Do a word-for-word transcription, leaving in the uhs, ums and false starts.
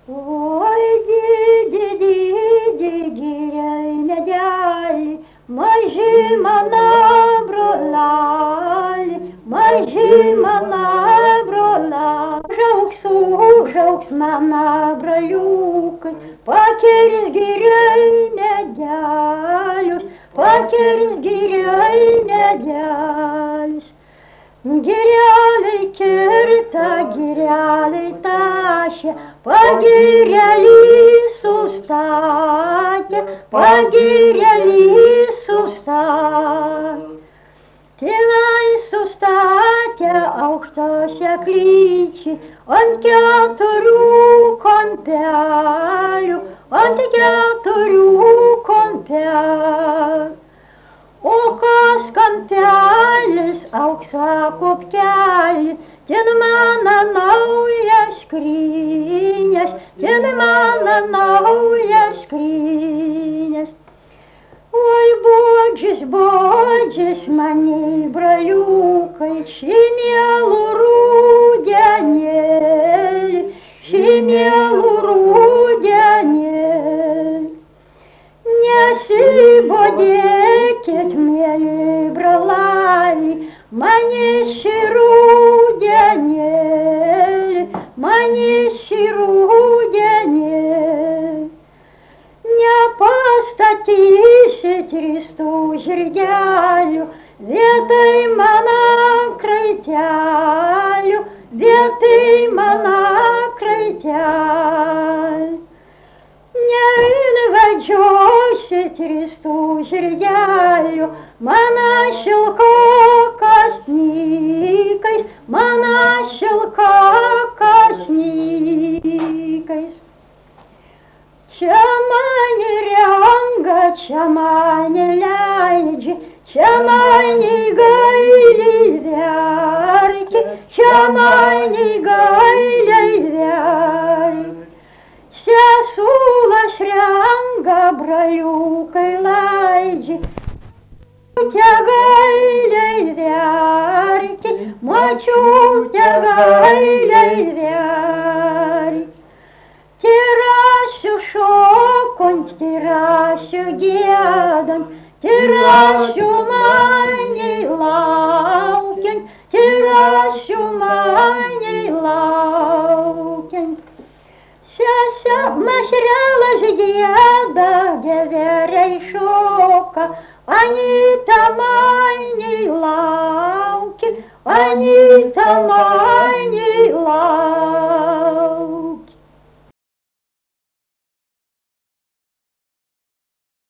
Ой, диди, диди, гиряй, медяли, Майжи мана бролали, майжи мана брола. Жауксу, жаукс мана бролюкай, Покерис гиряй, медялюсь, Покерис гиряй, медялюсь. Гиряли керта, гиряли таща, Погиряли сустатя, погиряли сустатя. Тилай сустатя, ах, тося кличи, Он кятору конпялю, Он кятору конпялю. Okas kampelis, auksa kopkelis, ten mano naujas skrynias, ten mano naujas skrynias. Oi, bodžius, bodžius mane, broliukai, šį mielų rudenėlį, šį mielų rudenėlį. Nesibodėkit, mėly brolai, mane šį rudenėlį, mane šį rudenėlį. Nepastatysit ristų žirgelių, vietoj mano kraitelių, vietoj mano kraitelių. Neįvedžiosit ristų žirgelių, mano šilko kasnykais, mano šilko kasnykais. Čia mane renga, čia mane leidžia, čia mane gailiai verkia, čia mane gailiai verkia. Sesulas renga, broliukai laidžia, močiutė gailiai verkia, močiutė gailiai verkia. Tirasiu šokant, tirasiu giedant, tirasiu mane laukiant, tirasiu mane laukiant. Sese mažrelas gieda, geveriai šoka, Anyta mane laukia, Anyta mane